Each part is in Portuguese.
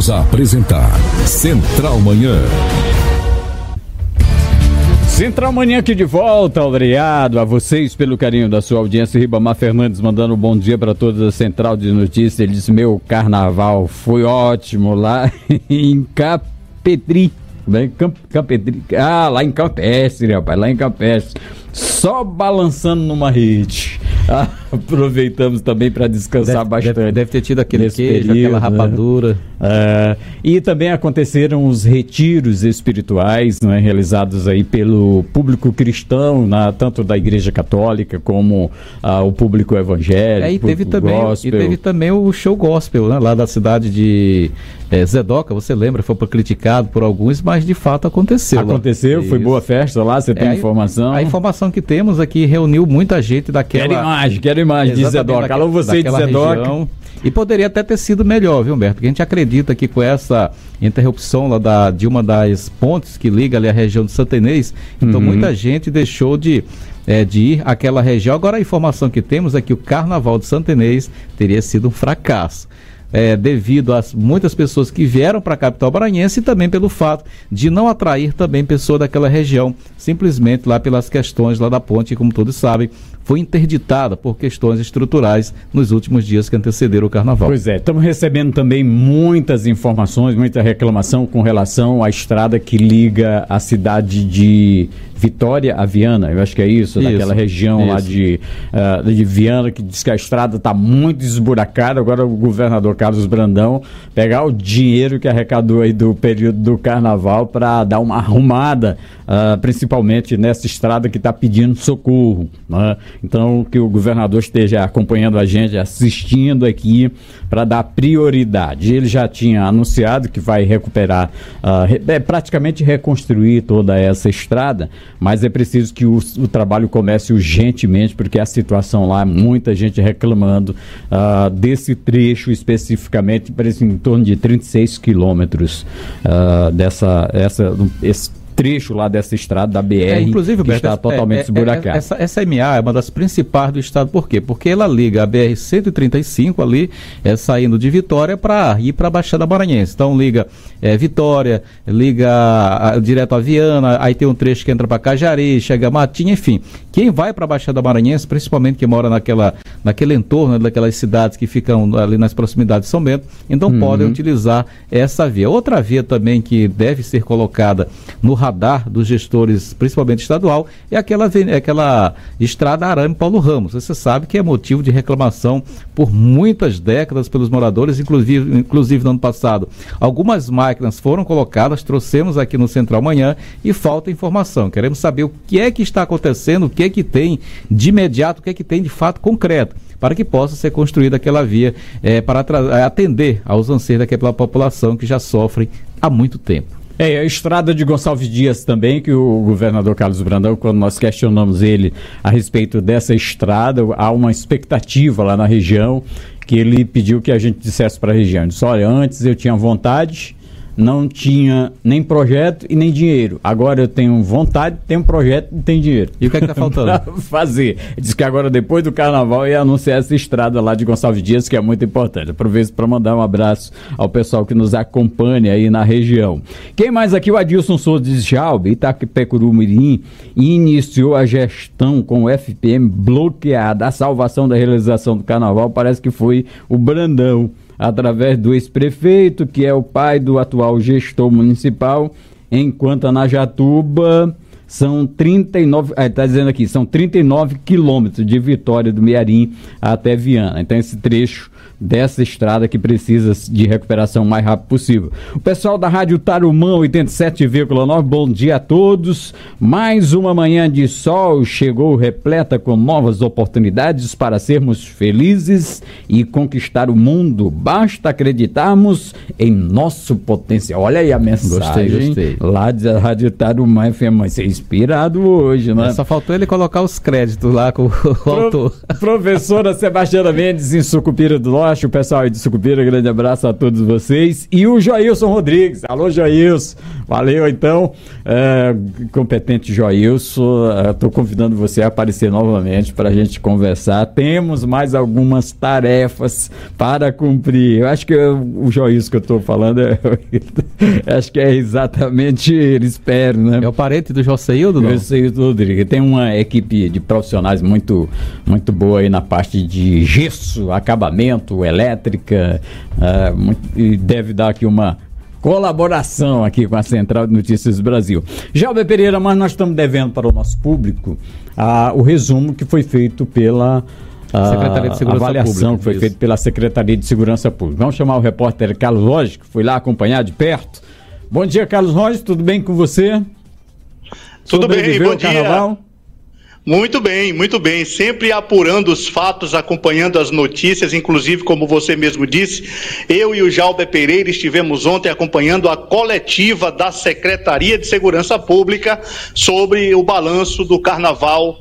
Voltamos a apresentar Central Manhã. Central Manhã aqui de volta, obrigado a vocês pelo carinho da sua audiência. Ribamar Fernandes mandando um bom dia para toda a Central de Notícias. Ele disse: meu carnaval foi ótimo lá em Capetri. Lá em Campestre, rapaz, lá em Campestre. Só balançando numa rede. Aproveitamos também para descansar bastante. Deve ter tido aquele queijo, período, aquela rapadura. E também aconteceram os retiros espirituais, né, realizados aí pelo público cristão, tanto da Igreja Católica como o público evangélico. E teve também o show gospel, né, lá da cidade de Zedoca, você lembra? Foi criticado por alguns, mas de fato aconteceu. Aconteceu, foi boa festa lá, você tem informação? A informação que temos aqui reuniu muita gente daquela... Quero imagem de Zedoca. Alô, você de Zedoca. Região. E poderia até ter sido melhor, viu, Humberto? Porque a gente acredita que com essa interrupção lá de uma das pontes que liga ali a região de Santa Inês, então muita gente deixou de ir àquela região. Agora a informação que temos é que o Carnaval de Santa Inês teria sido um fracasso. Devido a muitas pessoas que vieram para a capital maranhense e também pelo fato de não atrair também pessoas daquela região, simplesmente lá pelas questões lá da ponte, como todos sabem, foi interditada por questões estruturais nos últimos dias que antecederam o Carnaval. Pois é, estamos recebendo também muitas informações, muita reclamação com relação à estrada que liga a cidade de Vitória a Viana, eu acho que é isso. Daquela região lá de Viana, que diz que a estrada está muito esburacada. Agora o governador Carlos Brandão pegar o dinheiro que arrecadou aí do período do Carnaval para dar uma arrumada, principalmente nessa estrada que está pedindo socorro, né? Então que o governador esteja acompanhando a gente, assistindo aqui para dar prioridade. Ele já tinha anunciado que vai recuperar, praticamente reconstruir toda essa estrada, mas é preciso que o trabalho comece urgentemente, porque a situação lá, muita gente reclamando desse trecho especificamente, parece em torno de 36 quilômetros esse trecho lá dessa estrada da BR, inclusive, que está totalmente esburacada. Essa MA é uma das principais do estado. Por quê? Porque ela liga a BR-135 ali, saindo de Vitória para ir para a Baixada Maranhense. Então liga Vitória, liga direto a Viana, aí tem um trecho que entra para Cajari, chega a Matinha, enfim. Quem vai para a Baixada Maranhense, principalmente quem mora naquele entorno, daquelas cidades que ficam ali nas proximidades de São Bento, então podem utilizar essa via. Outra via também que deve ser colocada no radar dos gestores, principalmente estadual, é aquela estrada Arame Paulo Ramos. Você sabe que é motivo de reclamação por muitas décadas pelos moradores, inclusive no ano passado. Algumas máquinas foram colocadas, trouxemos aqui no Central Manhã e falta informação. Queremos saber o que é que está acontecendo, o que é que tem de imediato, o que é que tem de fato concreto, para que possa ser construída aquela via para atender aos anseios daquela população que já sofre há muito tempo. A estrada de Gonçalves Dias também, que o governador Carlos Brandão, quando nós questionamos ele a respeito dessa estrada, há uma expectativa lá na região, que ele pediu que a gente dissesse para a região. Ele disse: olha, antes eu tinha vontade, não tinha nem projeto e nem dinheiro. Agora eu tenho vontade, tenho projeto e tenho dinheiro. E o que é que está faltando? Pra fazer. Ele disse que agora, depois do Carnaval, ia anunciar essa estrada lá de Gonçalves Dias, que é muito importante. Aproveito para mandar um abraço ao pessoal que nos acompanha aí na região. Quem mais aqui? O Adilson Souza de Jalbe, Itapecuru Mirim, iniciou a gestão com o FPM bloqueada. A salvação da realização do Carnaval parece que foi o Brandão, através do ex-prefeito, que é o pai do atual gestor municipal, enquanto a Najatuba são 39, está dizendo aqui, são 39 quilômetros de Vitória do Mearim até Viana. Então esse trecho dessa estrada que precisa de recuperação o mais rápido possível. O pessoal da Rádio Tarumã 87,9, bom dia a todos. Mais uma manhã de sol chegou repleta com novas oportunidades para sermos felizes e conquistar o mundo. Basta acreditarmos em nosso potencial. Olha aí a mensagem. Gostei. Lá da Rádio Tarumã FM. Você é inspirado hoje, né? Só faltou ele colocar os créditos lá com o autor. Professora Sebastiana Mendes, em Sucupira do Norte. O pessoal aí de Sucupira, grande abraço a todos vocês. E o Joilson Rodrigues. Alô, Joilson. Valeu, então, competente Joilson, estou convidando você a aparecer novamente para a gente conversar. Temos mais algumas tarefas para cumprir. Eu acho que o Joilson que eu estou falando, acho que é exatamente ele, espero, né? É o parente do Joseildo, não? Joseildo Rodrigues. Tem uma equipe de profissionais muito, muito boa aí na parte de gesso, acabamento, elétrica, e deve dar aqui uma colaboração aqui com a Central de Notícias do Brasil. Jalber Pereira, mas nós estamos devendo para o nosso público o resumo que foi feito pela Secretaria de Segurança avaliação Pública, que foi feita pela Secretaria de Segurança Pública. Vamos chamar o repórter Carlos Roger, que foi lá acompanhar de perto. Bom dia, Carlos Roger, tudo bem com você? Tudo bem, bom dia. Muito bem, sempre apurando os fatos, acompanhando as notícias, inclusive, como você mesmo disse, eu e o Jalber Pereira estivemos ontem acompanhando a coletiva da Secretaria de Segurança Pública sobre o balanço do Carnaval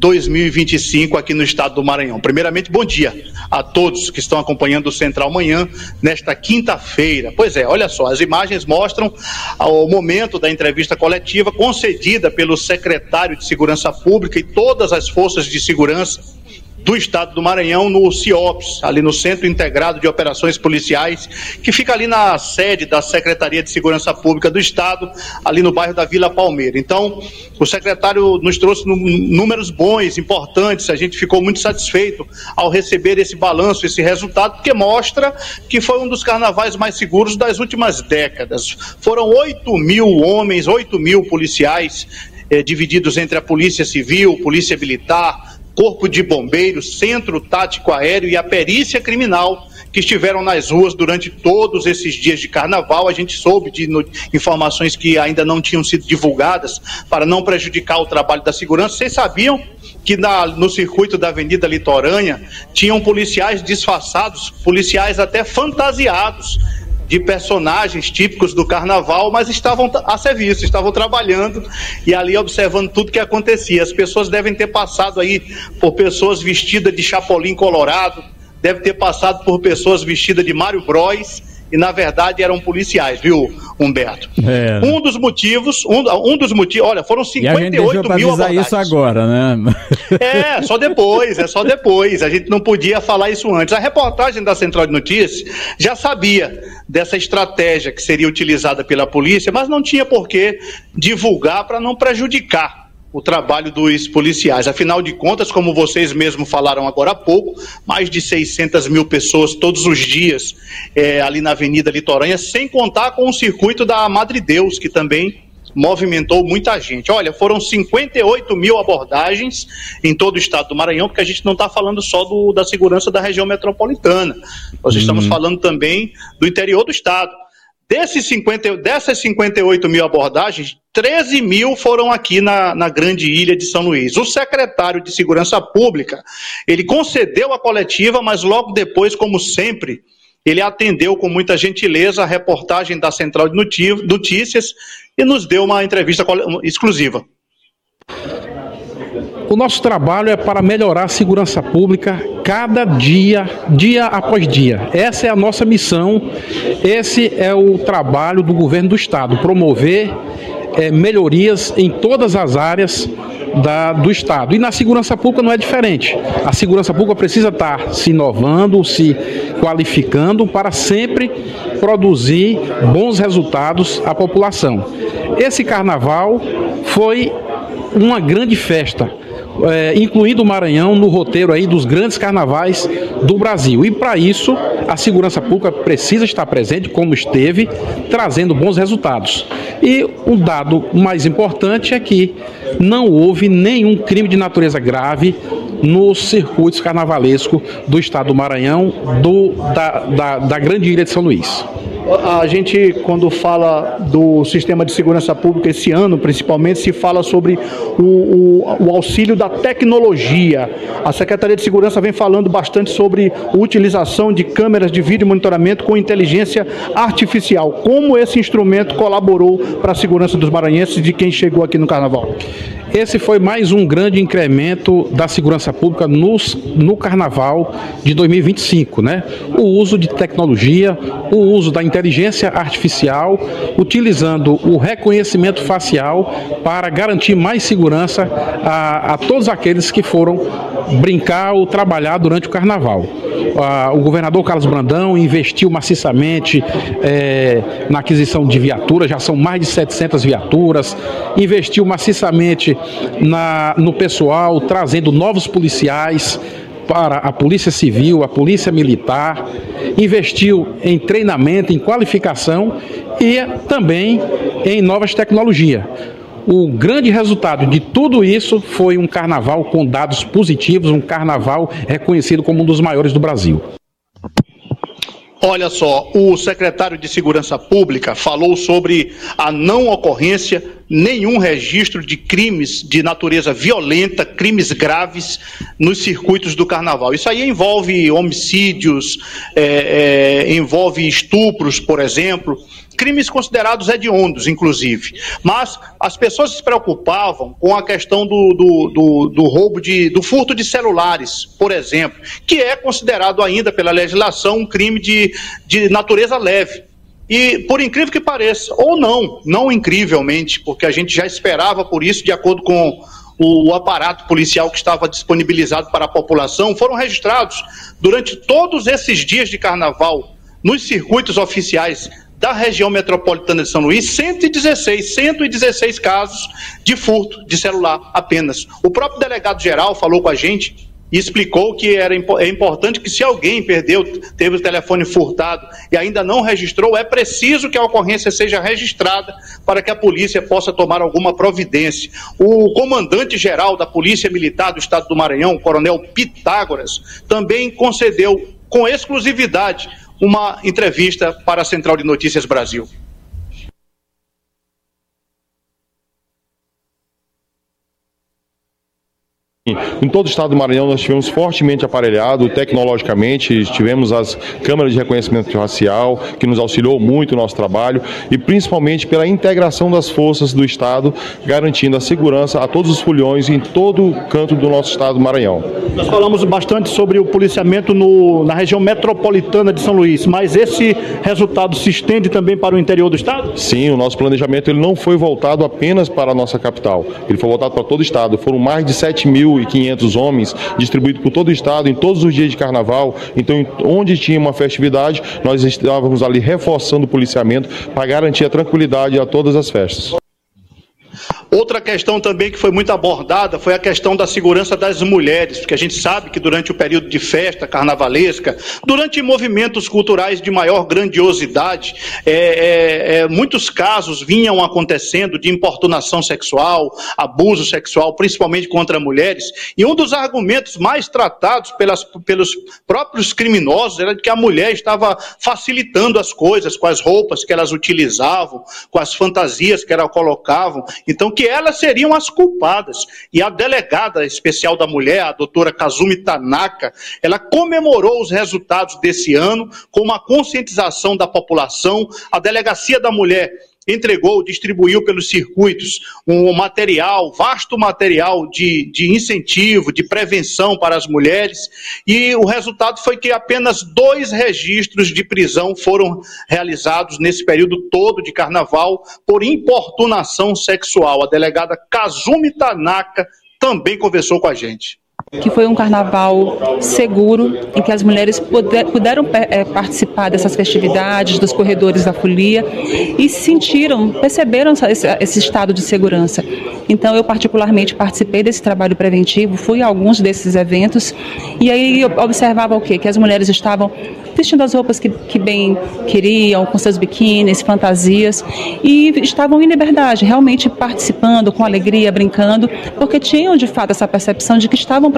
2025 aqui no estado do Maranhão. Primeiramente, bom dia a todos que estão acompanhando o Central Manhã nesta quinta-feira. Pois é, olha só, as imagens mostram o momento da entrevista coletiva concedida pelo secretário de Segurança Pública e todas as forças de segurança do estado do Maranhão no CIOPS, ali no Centro Integrado de Operações Policiais, que fica ali na sede da Secretaria de Segurança Pública do estado, ali no bairro da Vila Palmeira. Então, o secretário nos trouxe números bons, importantes, a gente ficou muito satisfeito ao receber esse balanço, esse resultado, porque mostra que foi um dos carnavais mais seguros das últimas décadas. Foram 8.000 homens, 8.000 policiais, divididos entre a Polícia Civil, Polícia Militar, Corpo de Bombeiros, Centro Tático Aéreo e a Perícia Criminal, que estiveram nas ruas durante todos esses dias de carnaval. A gente soube de informações que ainda não tinham sido divulgadas para não prejudicar o trabalho da segurança. Vocês sabiam que no circuito da Avenida Litorânea tinham policiais disfarçados, policiais até fantasiados de personagens típicos do carnaval, mas estavam a serviço, estavam trabalhando e ali observando tudo que acontecia. As pessoas devem ter passado aí por pessoas vestidas de Chapolin Colorado, deve ter passado por pessoas vestidas de Mário Bros, e na verdade eram policiais, viu, Humberto? Um dos motivos, olha, foram 58 mil abordagens. Isso agora, né? É só depois, a gente não podia falar isso antes. A reportagem da Central de Notícias já sabia dessa estratégia que seria utilizada pela polícia, mas não tinha por que divulgar para não prejudicar o trabalho dos policiais. Afinal de contas, como vocês mesmos falaram agora há pouco, mais de 600 mil pessoas todos os dias ali na Avenida Litorânea, sem contar com o circuito da Madre Deus, que também movimentou muita gente. Olha, foram 58 mil abordagens em todo o estado do Maranhão, porque a gente não está falando só da segurança da região metropolitana. Nós estamos falando também do interior do estado. Dessas 58 mil abordagens, 13 mil foram aqui na grande ilha de São Luís. O secretário de Segurança Pública, ele concedeu a coletiva, mas logo depois, como sempre, ele atendeu com muita gentileza a reportagem da Central de Notícias e nos deu uma entrevista exclusiva. O nosso trabalho é para melhorar a segurança pública cada dia, dia após dia. Essa é a nossa missão, esse é o trabalho do governo do estado, promover melhorias em todas as áreas do estado. E na segurança pública não é diferente. A segurança pública precisa estar se inovando, se qualificando para sempre produzir bons resultados à população. Esse carnaval foi uma grande festa, incluindo o Maranhão no roteiro aí dos grandes carnavais do Brasil. E para isso, a segurança pública precisa estar presente, como esteve, trazendo bons resultados. E um dado mais importante é que não houve nenhum crime de natureza grave nos circuitos carnavalescos do estado do Maranhão, da grande ilha de São Luís. A gente, quando fala do sistema de segurança pública esse ano, principalmente, se fala sobre o auxílio da tecnologia. A Secretaria de Segurança vem falando bastante sobre a utilização de câmeras de vídeo monitoramento com inteligência artificial. Como esse instrumento colaborou para a segurança dos maranhenses e de quem chegou aqui no Carnaval? Esse foi mais um grande incremento da segurança pública no Carnaval de 2025, né? O uso de tecnologia, o uso da inteligência artificial, utilizando o reconhecimento facial para garantir mais segurança a todos aqueles que foram brincar ou trabalhar durante o Carnaval. O governador Carlos Brandão investiu maciçamente na aquisição de viaturas, já são mais de 700 viaturas, investiu maciçamente no pessoal, trazendo novos policiais para a Polícia Civil, a Polícia Militar, investiu em treinamento, em qualificação e também em novas tecnologias. O grande resultado de tudo isso foi um carnaval com dados positivos, um carnaval reconhecido como um dos maiores do Brasil. Olha só, o secretário de Segurança Pública falou sobre a não ocorrência, nenhum registro de crimes de natureza violenta, crimes graves nos circuitos do Carnaval. Isso aí envolve homicídios, envolve estupros, por exemplo, crimes considerados hediondos, inclusive. Mas as pessoas se preocupavam com a questão do roubo, do furto de celulares, por exemplo, que é considerado ainda pela legislação um crime de natureza leve. E, por incrível que pareça, ou não incrivelmente, porque a gente já esperava por isso, de acordo com o aparato policial que estava disponibilizado para a população, foram registrados durante todos esses dias de Carnaval, nos circuitos oficiais da região metropolitana de São Luís, 116 casos de furto de celular apenas. O próprio delegado-geral falou com a gente e explicou que é importante que, se alguém teve o telefone furtado e ainda não registrou, é preciso que a ocorrência seja registrada para que a polícia possa tomar alguma providência. O comandante-geral da Polícia Militar do Estado do Maranhão, o coronel Pitágoras, também concedeu com exclusividade uma entrevista para a Central de Notícias Brasil. Em todo o estado do Maranhão nós estivemos fortemente aparelhados tecnologicamente, tivemos as câmeras de reconhecimento racial, que nos auxiliou muito no nosso trabalho, e principalmente pela integração das forças do estado, garantindo a segurança a todos os foliões em todo o canto do nosso estado do Maranhão. Nós falamos bastante sobre o policiamento na região metropolitana de São Luís, mas esse resultado se estende também para o interior do estado? Sim, o nosso planejamento ele não foi voltado apenas para a nossa capital, ele foi voltado para todo o estado. Foram mais de 7.500 homens distribuídos por todo o estado, em todos os dias de carnaval. Então, onde tinha uma festividade, nós estávamos ali reforçando o policiamento para garantir a tranquilidade a todas as festas. Outra questão também que foi muito abordada foi a questão da segurança das mulheres, porque a gente sabe que durante o período de festa carnavalesca, durante movimentos culturais de maior grandiosidade, muitos casos vinham acontecendo de importunação sexual, abuso sexual, principalmente contra mulheres, e um dos argumentos mais tratados pelos próprios criminosos era de que a mulher estava facilitando as coisas com as roupas que elas utilizavam, com as fantasias que elas colocavam, então que elas seriam as culpadas. E a delegada especial da mulher, a doutora Kazumi Tanaka, ela comemorou os resultados desse ano com uma conscientização da população. A Delegacia da Mulher distribuiu pelos circuitos um material, vasto material de incentivo, de prevenção para as mulheres, e o resultado foi que apenas 2 registros de prisão foram realizados nesse período todo de carnaval por importunação sexual. A delegada Kazumi Tanaka também conversou com a gente. Que foi um carnaval seguro, em que as mulheres puderam participar dessas festividades, dos corredores da folia, e perceberam esse estado de segurança. Então, eu particularmente participei desse trabalho preventivo, fui a alguns desses eventos, e aí eu observava o quê? Que as mulheres estavam vestindo as roupas que bem queriam, com seus biquínis, fantasias, e estavam em liberdade, realmente participando, com alegria, brincando, porque tinham de fato essa percepção de que estavam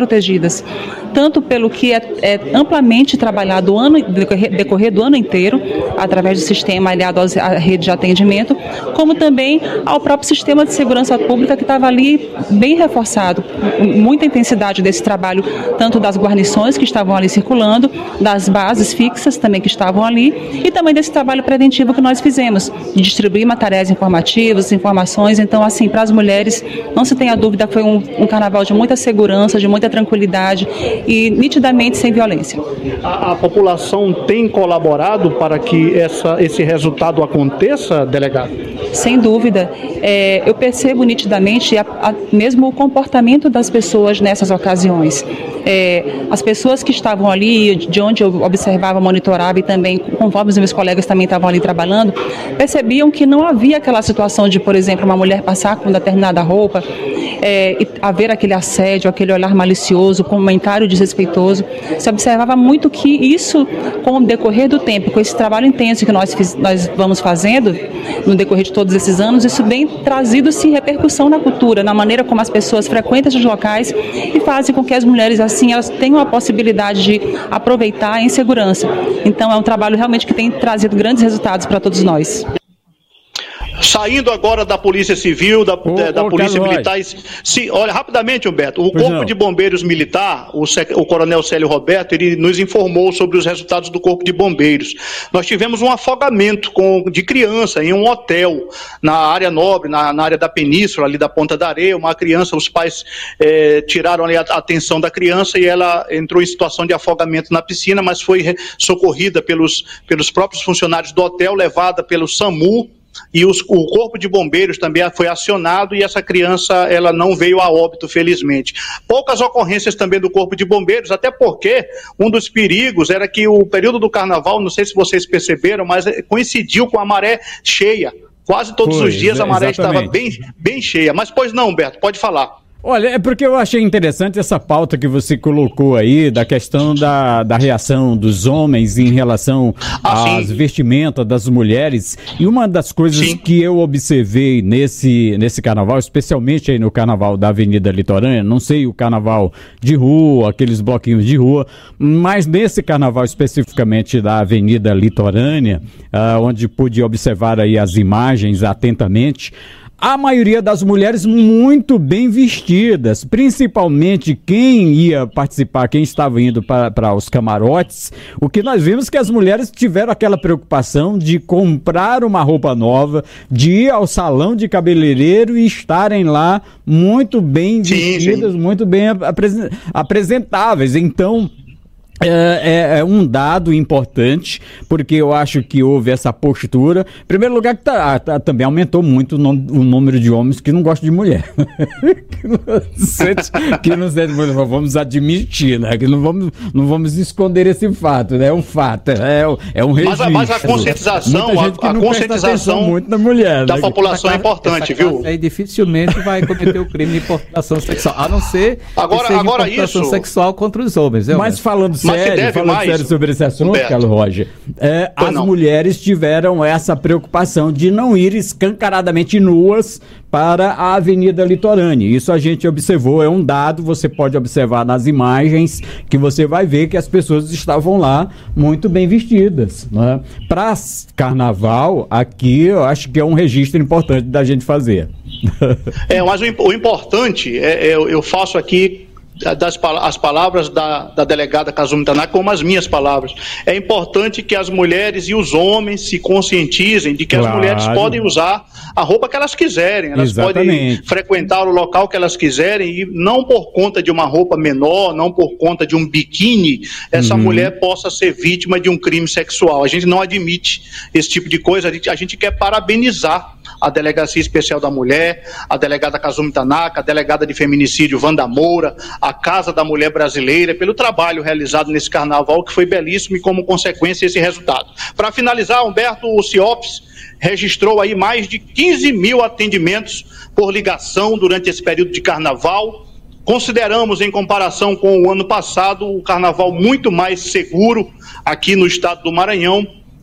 protegidas, tanto pelo que é amplamente trabalhado decorrer do ano inteiro, através do sistema aliado à rede de atendimento, como também ao próprio sistema de segurança pública que estava ali bem reforçado, muita intensidade desse trabalho, tanto das guarnições que estavam ali circulando, das bases fixas também que estavam ali, e também desse trabalho preventivo que nós fizemos, de distribuir materiais informativos, informações. Então, assim, para as mulheres, não se tenha dúvida, foi um carnaval de muita segurança, de muita tranquilidade e nitidamente sem violência. A população tem colaborado para que esse resultado aconteça, delegado? Sem dúvida. Eu percebo nitidamente mesmo o comportamento das pessoas nessas ocasiões. As pessoas que estavam ali, de onde eu observava, monitorava e também, conforme os meus colegas também estavam ali trabalhando, percebiam que não havia aquela situação de, por exemplo, uma mulher passar com determinada roupa e haver aquele assédio, aquele olhar malicioso, comentário desrespeitoso. Se observava muito que isso, com o decorrer do tempo, com esse trabalho intenso que nós vamos fazendo no decorrer de todos esses anos, isso vem trazido-se repercussão na cultura, na maneira como as pessoas frequentam esses locais e fazem com que as mulheres, assim, elas tenham a possibilidade de aproveitar em segurança. Então, é um trabalho realmente que tem trazido grandes resultados para todos nós. Saindo agora da Polícia Civil, da Polícia Militar. Olha, rapidamente, Humberto, o Corpo de Bombeiros Militar, o Coronel Célio Roberto, ele nos informou sobre os resultados do Corpo de Bombeiros. Nós tivemos um afogamento de criança em um hotel na área nobre, na área da Península, ali da Ponta da Areia. Uma criança, os pais tiraram ali a atenção da criança e ela entrou em situação de afogamento na piscina, mas foi socorrida pelos próprios funcionários do hotel, levada pelo SAMU. E o Corpo de Bombeiros também foi acionado e essa criança ela não veio a óbito, felizmente. Poucas ocorrências também do Corpo de Bombeiros, até porque um dos perigos era que o período do carnaval, não sei se vocês perceberam, mas coincidiu com a maré cheia. Quase todos os dias a maré estava bem cheia. Mas pois não, Humberto, pode falar. Olha, é porque eu achei interessante essa pauta que você colocou aí, da questão da reação dos homens em relação às vestimentas das mulheres. E uma das coisas que eu observei nesse carnaval, especialmente aí no carnaval da Avenida Litorânea, não sei o carnaval de rua, aqueles bloquinhos de rua, mas nesse carnaval especificamente da Avenida Litorânea, onde pude observar aí as imagens atentamente, a maioria das mulheres muito bem vestidas, principalmente quem ia participar, quem estava indo para os camarotes. O que nós vimos que as mulheres tiveram aquela preocupação de comprar uma roupa nova, de ir ao salão de cabeleireiro e estarem lá muito bem vestidas, muito bem apresentáveis. Então, é um dado importante, porque eu acho que houve essa postura. Em primeiro lugar, que também aumentou muito o número de homens que não gostam de mulher. que não sente mulher, vamos admitir, né? Que não vamos esconder esse fato, né? É um fato, é um registro. Mas a conscientização muito na mulher, da população é importante, viu? Aí dificilmente vai cometer o crime de importunação sexual, a não ser importunação sexual contra os homens. Mas falando sério sobre esse assunto, Humberto. Carlos Roger, as mulheres tiveram essa preocupação de não ir escancaradamente nuas para a Avenida Litorânea. Isso a gente observou, é um dado, você pode observar nas imagens, que você vai ver que as pessoas estavam lá muito bem vestidas, né? Para carnaval, aqui eu acho que é um registro importante da gente fazer. Mas o importante, eu faço aqui as palavras da delegada Kazumi Tanaka como as minhas palavras. É importante que as mulheres e os homens se conscientizem de que as mulheres podem usar a roupa que elas quiserem, elas podem frequentar o local que elas quiserem e não por conta de uma roupa menor, não por conta de um biquíni, essa mulher possa ser vítima de um crime sexual. A gente não admite esse tipo de coisa, a gente quer parabenizar a Delegacia Especial da Mulher, a delegada Kazumi Tanaka, a delegada de feminicídio Wanda Moura, a Casa da Mulher Brasileira, pelo trabalho realizado nesse carnaval, que foi belíssimo e como consequência esse resultado. Para finalizar, Humberto, o CIOPS registrou aí mais de 15 mil atendimentos por ligação durante esse período de carnaval. Consideramos, em comparação com o ano passado, o carnaval muito mais seguro aqui no estado do Maranhão.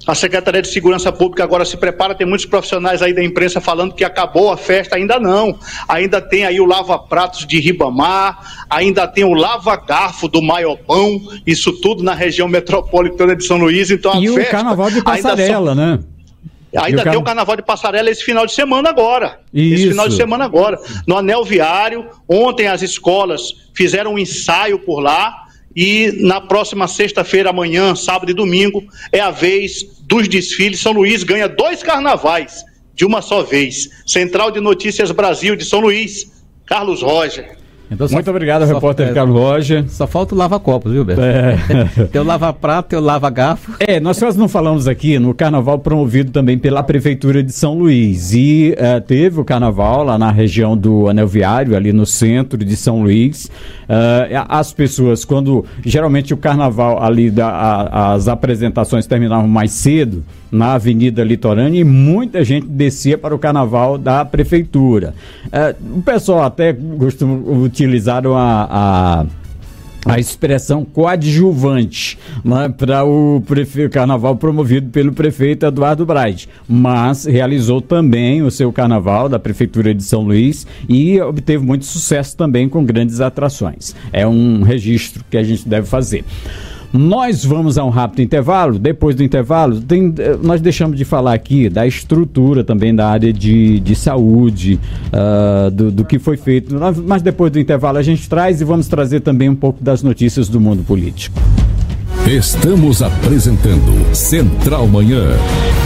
A Secretaria de Segurança Pública agora se prepara, tem muitos profissionais aí da imprensa falando que acabou a festa, ainda não. Ainda tem aí o lava-pratos de Ribamar, ainda tem o lava-garfo do Maiopão, isso tudo na região metropolitana de São Luís. Então, e o Carnaval de Passarela, né? Ainda tem o Carnaval de Passarela esse final de semana agora. Esse final de semana agora. No Anel Viário, ontem as escolas fizeram um ensaio por lá. E na próxima sexta-feira, amanhã, sábado e domingo, é a vez dos desfiles. São Luís ganha 2 carnavais de uma só vez. Central de Notícias Brasil de São Luís, Carlos Roger. Então, muito obrigado, repórter Carlos Roger. Só falta o lava-copos, viu, Beto? Tem o lava-prato, tem o lava-garfo. Nós quase não falamos aqui no carnaval promovido também pela Prefeitura de São Luís. E teve o carnaval lá na região do Anel Viário, ali no centro de São Luís. As pessoas, quando geralmente o carnaval ali, as apresentações terminavam mais cedo, na Avenida Litorânea, e muita gente descia para o carnaval da Prefeitura. O pessoal até utilizaram a expressão coadjuvante, né, para o carnaval promovido pelo prefeito Eduardo Braide, mas realizou também o seu carnaval da Prefeitura de São Luís e obteve muito sucesso também com grandes atrações. É um registro que a gente deve fazer. Nós vamos a um rápido intervalo. Depois do intervalo, nós deixamos de falar aqui da estrutura também da área de saúde, do que foi feito. Mas depois do intervalo a gente traz e vamos trazer também um pouco das notícias do mundo político. Estamos apresentando Central Manhã.